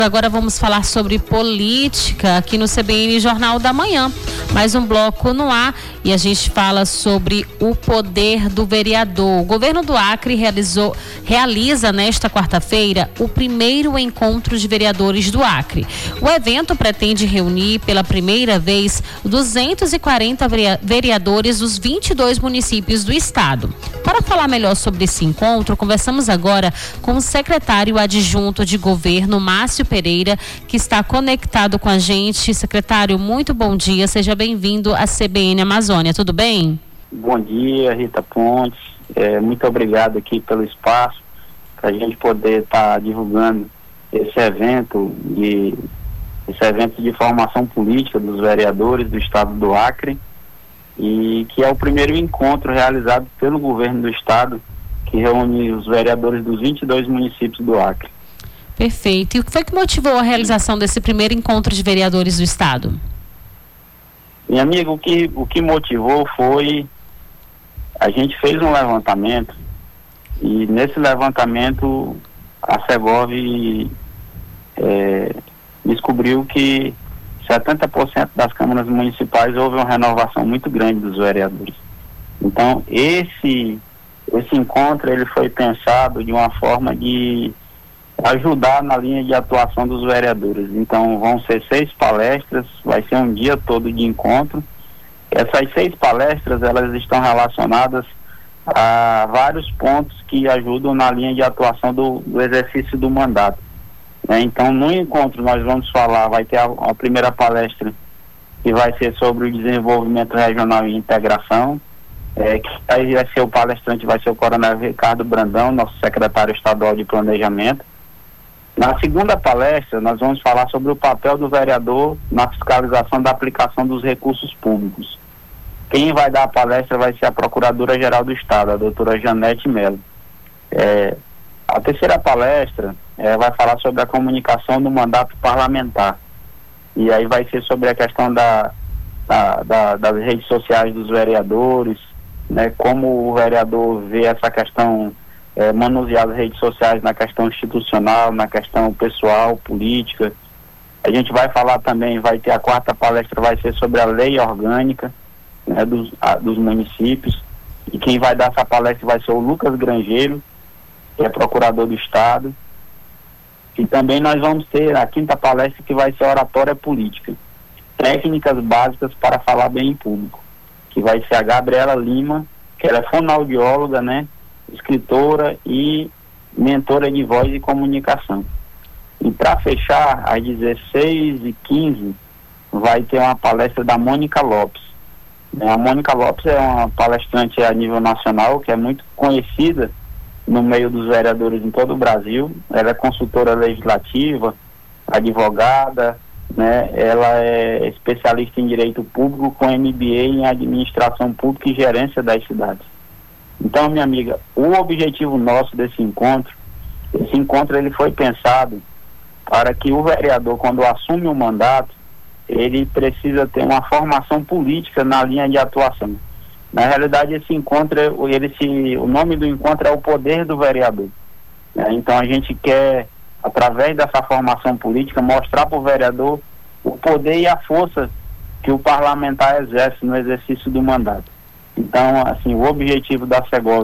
Agora vamos falar sobre política aqui no CBN Jornal da Manhã. Mais um bloco no ar e a gente fala sobre o poder do vereador. O governo do Acre realiza nesta quarta-feira o primeiro encontro de vereadores do Acre. O evento pretende reunir pela primeira vez 240 vereadores dos 22 municípios do estado. Para falar melhor sobre esse encontro, conversamos agora com o secretário adjunto de governo, Márcio Pereira, que está conectado com a gente. Secretário, muito bom dia, seja bem-vindo à CBN Amazônia, tudo bem? Bom dia, Rita Pontes, muito obrigado aqui pelo espaço, para a gente poder estar divulgando esse evento de formação política dos vereadores do estado do Acre, e que é o primeiro encontro realizado pelo governo do estado, que reúne os vereadores dos 22 municípios do Acre. Perfeito. E o que foi que motivou a realização desse primeiro encontro de vereadores do estado? Minha amiga, o que motivou foi, a gente fez um levantamento, e nesse levantamento a Segov descobriu que 70% das câmaras municipais houve uma renovação muito grande dos vereadores. Então, esse encontro ele foi pensado de uma forma de ajudar na linha de atuação dos vereadores. Então, vão ser 6 palestras, vai ser um dia todo de encontro. Essas 6 palestras, elas estão relacionadas a vários pontos que ajudam na linha de atuação do exercício do mandato. Então, no encontro nós vamos falar, vai ter a primeira palestra que vai ser sobre o desenvolvimento regional e integração, que aí vai ser o palestrante, vai ser o coronel Ricardo Brandão, nosso secretário estadual de planejamento. Na segunda palestra, nós vamos falar sobre o papel do vereador na fiscalização da aplicação dos recursos públicos. Quem vai dar a palestra vai ser a Procuradora-Geral do Estado, a doutora Janete Mello. A terceira palestra vai falar sobre a comunicação do mandato parlamentar. E aí vai ser sobre a questão das redes sociais dos vereadores, né, como o vereador vê essa questão, manusear as redes sociais na questão institucional, na questão pessoal, política. A gente vai falar também, vai ter a quarta palestra, vai ser sobre a lei orgânica, né, dos municípios, e quem vai dar essa palestra vai ser o Lucas Grangeiro, que é procurador do estado. E também nós vamos ter a quinta palestra, que vai ser oratória política, técnicas básicas para falar bem em público, que vai ser a Gabriela Lima, que ela é fonoaudióloga, né, escritora e mentora de voz e comunicação. E para fechar, às 16h15, vai ter uma palestra da Mônica Lopes. A Mônica Lopes é uma palestrante a nível nacional, que é muito conhecida no meio dos vereadores em todo o Brasil. Ela é consultora legislativa, advogada, né? Ela é especialista em direito público com MBA em administração pública e gerência das cidades. Então, minha amiga, o objetivo nosso desse encontro, ele foi pensado para que o vereador, quando assume o mandato, ele precisa ter uma formação política na linha de atuação. Na realidade, esse encontro, o nome do encontro é o poder do vereador. Então, a gente quer, através dessa formação política, mostrar para o vereador o poder e a força que o parlamentar exerce no exercício do mandato. Então, assim, o objetivo da Segov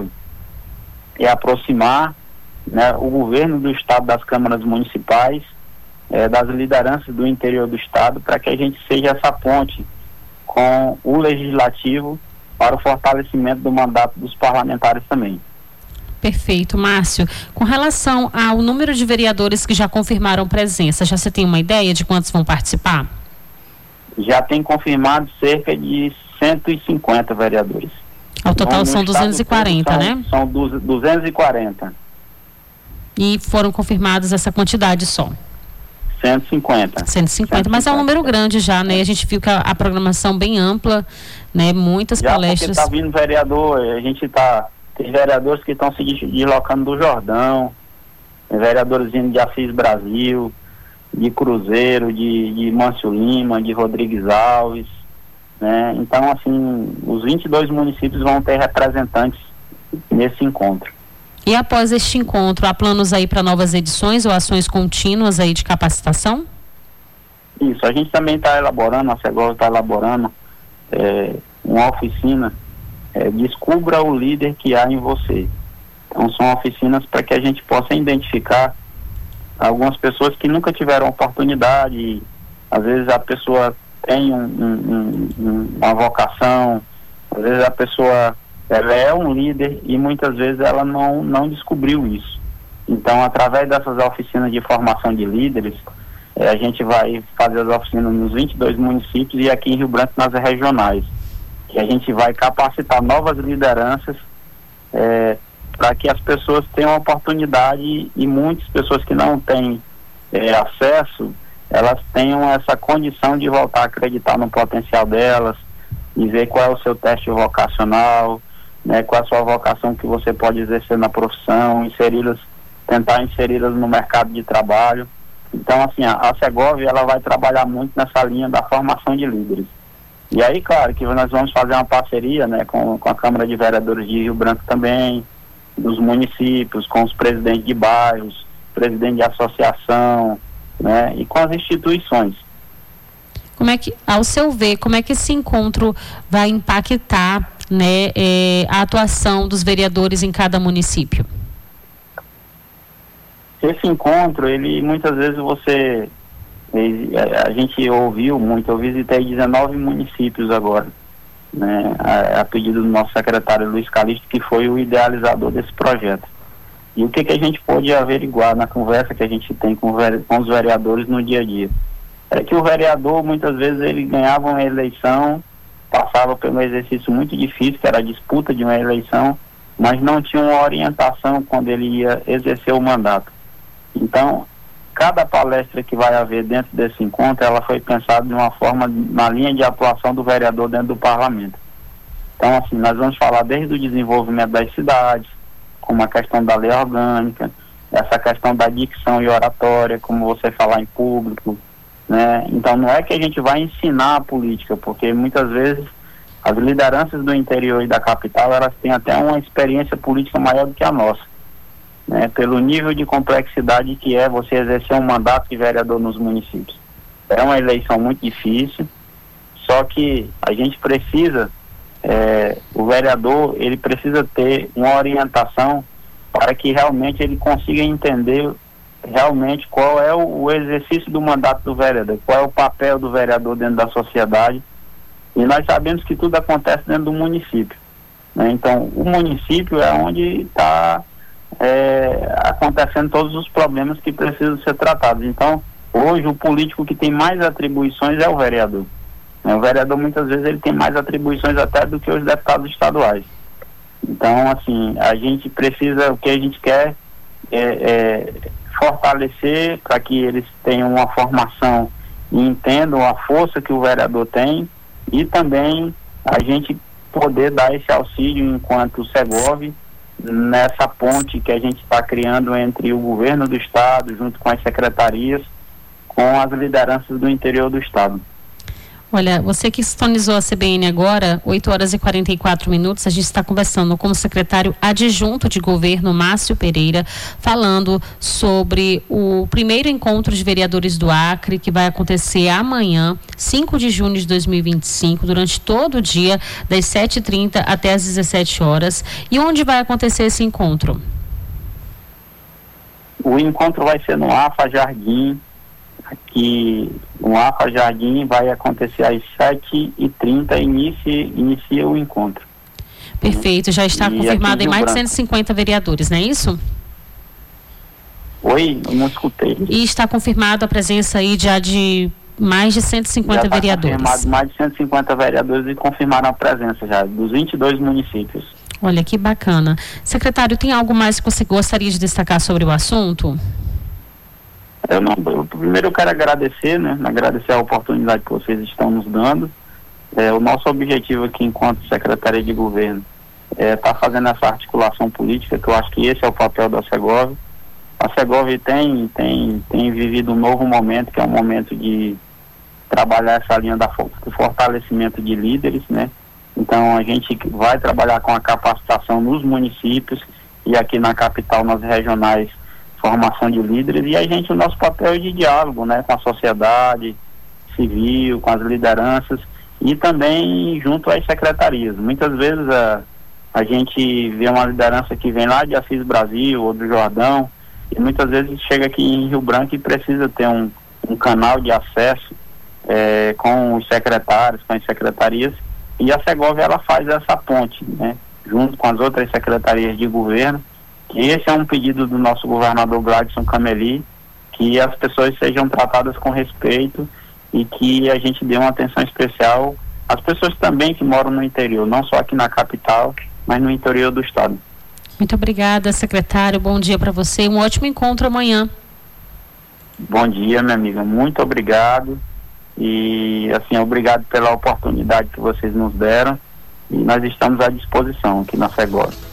é aproximar, né, o governo do estado das câmaras municipais, das lideranças do interior do estado, para que a gente seja essa ponte com o legislativo para o fortalecimento do mandato dos parlamentares também. Perfeito, Márcio. Com relação ao número de vereadores que já confirmaram presença, já você tem uma ideia de quantos vão participar? Já tem confirmado cerca de 150 vereadores. Ao total são 240, né? São 240. E foram confirmados essa quantidade só? 150, mas é um número grande já, né? A gente viu que a programação bem ampla, né? Muitas já palestras. Já está vindo vereador, tem vereadores que estão se deslocando do Jordão, tem vereadores vindo de Assis Brasil, de Cruzeiro, de Mâncio Lima, de Rodrigues Alves, né? Então, assim, os 22 municípios vão ter representantes nesse encontro. E após este encontro, há planos aí para novas edições ou ações contínuas aí de capacitação? Isso, a gente também está elaborando, a Segov está elaborando uma oficina, descubra o líder que há em você. Então são oficinas para que a gente possa identificar algumas pessoas que nunca tiveram oportunidade. Às vezes a pessoa tem uma vocação, às vezes a pessoa ela é um líder e muitas vezes ela não descobriu isso. Então, através dessas oficinas de formação de líderes, a gente vai fazer as oficinas nos 22 municípios e aqui em Rio Branco nas regionais, que a gente vai capacitar novas lideranças para que as pessoas tenham oportunidade e muitas pessoas que não têm acesso, elas tenham essa condição de voltar a acreditar no potencial delas e ver qual é o seu teste vocacional, né, qual é a sua vocação que você pode exercer na profissão, tentar inseri-las no mercado de trabalho. Então, assim, a Segov, ela vai trabalhar muito nessa linha da formação de líderes. E aí, claro, que nós vamos fazer uma parceria, né, com a Câmara de Vereadores de Rio Branco também, dos municípios, com os presidentes de bairros, presidente de associação, né, e com as instituições. Como é que, ao seu ver, como é que esse encontro vai impactar, né, a atuação dos vereadores em cada município? Esse encontro, ele muitas vezes a gente ouviu muito, eu visitei 19 municípios agora, né, a pedido do nosso secretário Luiz Calixto, que foi o idealizador desse projeto. E o que a gente pôde averiguar na conversa que a gente tem com os vereadores no dia a dia? É que o vereador, muitas vezes, ele ganhava uma eleição, passava por um exercício muito difícil, que era a disputa de uma eleição, mas não tinha uma orientação quando ele ia exercer o mandato. Então, cada palestra que vai haver dentro desse encontro, ela foi pensada de uma forma, na linha de atuação do vereador dentro do parlamento. Então, assim, nós vamos falar desde o desenvolvimento das cidades, como a questão da lei orgânica, essa questão da dicção e oratória, como você falar em público, né? Então não é que a gente vai ensinar a política, porque muitas vezes as lideranças do interior e da capital, elas têm até uma experiência política maior do que a nossa, né? Pelo nível de complexidade que é você exercer um mandato de vereador nos municípios. É uma eleição muito difícil, só que a gente precisa, o vereador, ele precisa ter uma orientação para que realmente ele consiga entender realmente qual é o exercício do mandato do vereador, qual é o papel do vereador dentro da sociedade. E nós sabemos que tudo acontece dentro do município, né? Então, o município é onde está acontecendo todos os problemas que precisam ser tratados. Então, hoje, o político que tem mais atribuições é o vereador. O vereador, muitas vezes, ele tem mais atribuições até do que os deputados estaduais. Então, assim, a gente precisa, o que a gente quer fortalecer para que eles tenham uma formação e entendam a força que o vereador tem, e também a gente poder dar esse auxílio enquanto Segov nessa ponte que a gente está criando entre o governo do estado, junto com as secretarias, com as lideranças do interior do estado. Olha, você que sintonizou a CBN agora, 8 horas e 44 minutos, a gente está conversando com o secretário adjunto de governo, Márcio Pereira, falando sobre o primeiro encontro de vereadores do Acre, que vai acontecer amanhã, 5 de junho de 2025, durante todo o dia, das 7h30 até as 17 horas. E onde vai acontecer esse encontro? O encontro vai ser no AFA Jardim. Aqui no AFA Jardim vai acontecer às 7h30, inicia o encontro. Perfeito, já está confirmado em mais de 150 vereadores, não é isso? Oi, eu não escutei. E está confirmado a presença aí já de mais de 150 vereadores. Confirmado mais de 150 vereadores e confirmaram a presença já dos 22 municípios. Olha, que bacana. Secretário, tem algo mais que você gostaria de destacar sobre o assunto? Primeiro eu quero agradecer, né? Agradecer a oportunidade que vocês estão nos dando. O nosso objetivo aqui, enquanto Secretaria de Governo, tá fazendo essa articulação política, que eu acho que esse é o papel da Segov. A Segov tem vivido um novo momento, que é um momento de trabalhar essa linha do fortalecimento de líderes, né? Então a gente vai trabalhar com a capacitação nos municípios e aqui na capital, nas regionais, formação de líderes, e a gente, o nosso papel é de diálogo, né, com a sociedade civil, com as lideranças e também junto às secretarias. Muitas vezes a gente vê uma liderança que vem lá de Assis Brasil ou do Jordão, e muitas vezes chega aqui em Rio Branco e precisa ter um canal de acesso com os secretários, com as secretarias, e a Segovia ela faz essa ponte, né, junto com as outras secretarias de governo. E esse é um pedido do nosso governador Gladson Cameli, que as pessoas sejam tratadas com respeito e que a gente dê uma atenção especial às pessoas também que moram no interior, não só aqui na capital, mas no interior do estado. Muito obrigada, secretário. Bom dia para você e um ótimo encontro amanhã. Bom dia, minha amiga. Muito obrigado. E, assim, obrigado pela oportunidade que vocês nos deram. E nós estamos à disposição aqui na Segovia.